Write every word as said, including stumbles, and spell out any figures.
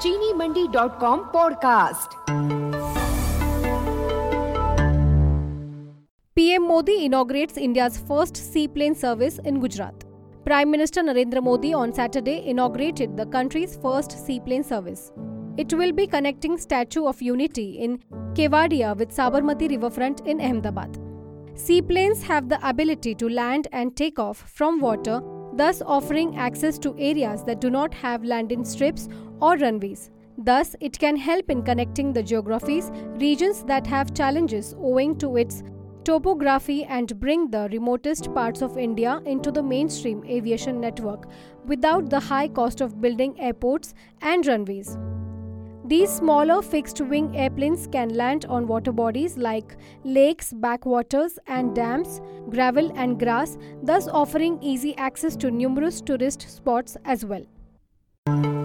चीनी Mandi dot com podcast. P M Modi inaugurates India's first seaplane service in Gujarat. Prime Minister Narendra Modi on Saturday inaugurated the country's first seaplane service. It will be connecting Statue of Unity in Kewadia with Sabarmati riverfront in Ahmedabad. Seaplanes have the ability to land and take off from water, thus offering access to areas that do not have landing strips or runways. Thus, it can help in connecting the geographies, regions that have challenges owing to its topography and bring the remotest parts of India into the mainstream aviation network without the high cost of building airports and runways. These smaller fixed-wing airplanes can land on water bodies like lakes, backwaters and dams, gravel and grass, thus offering easy access to numerous tourist spots as well.